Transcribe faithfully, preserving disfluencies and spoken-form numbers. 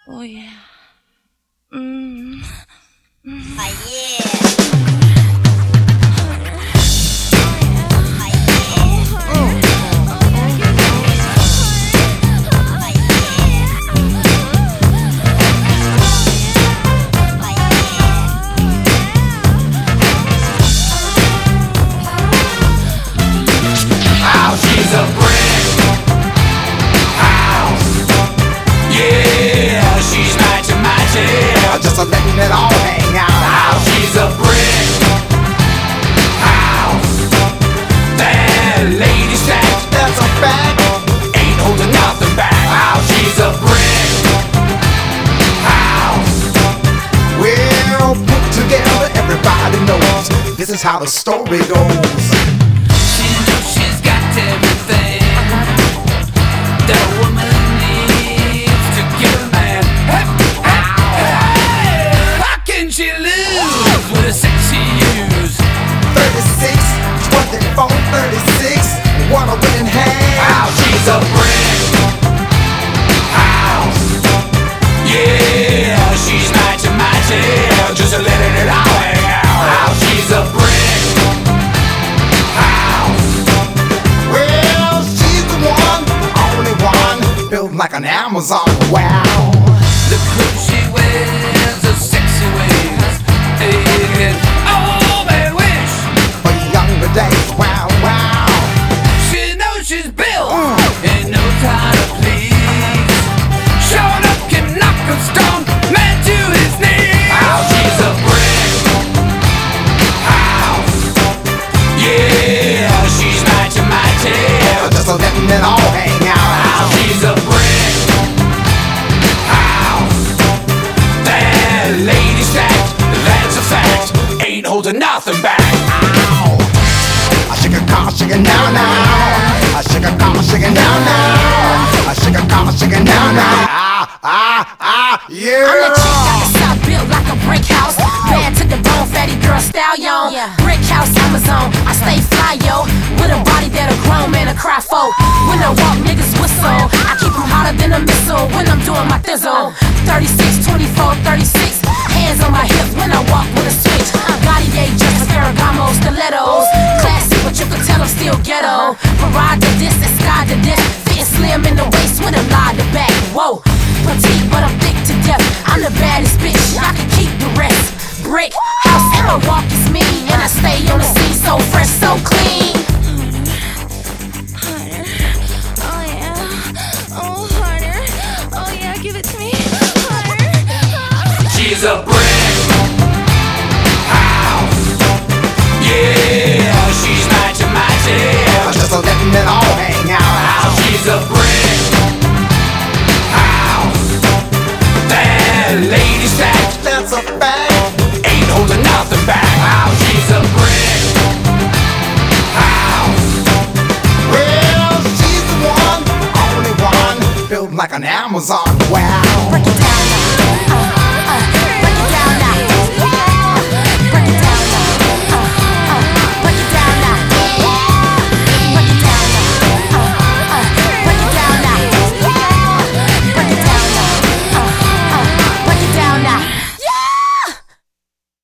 Oh yeah. Mm. Mm. Ah, yeah. She's a brick house. Yeah, she's matching, matching. Just a letting it all hang out. How she's a brick house. That lady stacked, That's a fact. ain't holding nothing back. How she's a brick house. Well put together, everybody knows this is how the story goes. She knows she's got everything that a woman needs to get a man. Hey, hey, hey. How can she lose with a sexy use? thirty-six, twenty-four, thirty-six, what a winning hand. How she's a brick house. Yeah, she's matching, matching, just letting it all hang out. How she's a brick house. Well, she's the one, only one, built like an Amazon. Wow. The clothes she wears are sexy ways. And oh, man, wish For younger days, wow, wow. she knows she's built. Ain't no time to please. Showing up can knock a stone man to his knees. How she's a brick house. Yeah, she's matching, matching. Just a letting it all hang out. How she's a brick house. That lady stacked, that's a fact. Ain't holding nothing back. Ow. I shake a car, shake it now, now. I shake a car, shake it now, now. I shake a car, shake it now, now. Ah, ah, ah, yeah. I'm the chick out the south, built like a brick house. Bad to the bone, fatty girl stallion. Brick house, Amazon. I stay fly, yo. With a body that a grown man a cry for. When I walk, niggas whistle. I keep 'em hotter than a missile when I'm doing my thizzle. thirty-six, twenty-four, thirty-six. Hands on my hips when I walk with a switch. Cartier, just a Ferragamo, stilettos. Classy, but you can tell I'm still ghetto. Parade to this and sky to this. Fitting slim in the waist with a lie to back. Whoa, petite, but I'm thick to death. I'm the baddest bitch, I can keep the rest. Brick house, and my walk is mean. And I stay on the scene so fresh, so clean. Harder. Oh yeah. Oh harder. Oh yeah, give it to me. Harder. Oh. She's a brick house. Yeah, she's matching, matching. Just a letting it all hang out. How she's a brick house. That lady stacked, That's a fact. ain't holding nothing back. How she's a brick house. Well, she's the one, only one, built like an Amazon. Wow. Brick